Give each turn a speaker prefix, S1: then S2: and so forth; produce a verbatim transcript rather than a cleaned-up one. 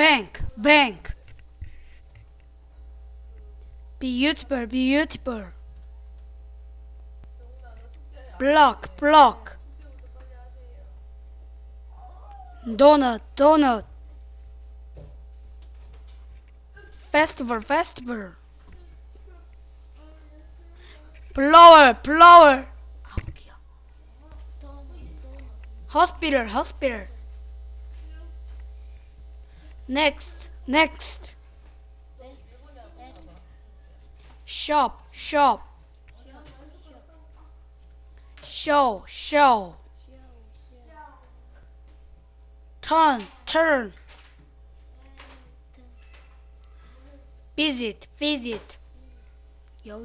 S1: bank, bank. Beautiful, beautiful. block, block. donut, donut. festival, festival. flower, flower. hospital, hospital. next, next. shop, shop. show, show. turn, turn. visit, visit.